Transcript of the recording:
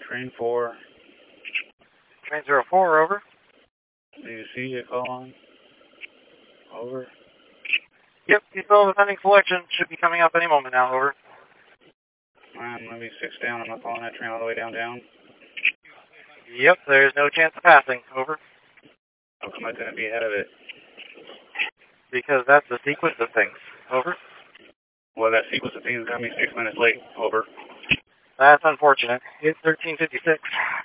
Train 4. Train 04, over. Do you see a call on? Over. Yep, he's still pending selection. Should be coming up any moment now, over. I'm going to be 6 down. I'm not following that train all the way down. Yep, there's no chance of passing, over. How come I couldn't be ahead of it? Because that's the sequence of things, over. Well, that sequence of things got me 6 minutes late, over. That's unfortunate. It's 13:56.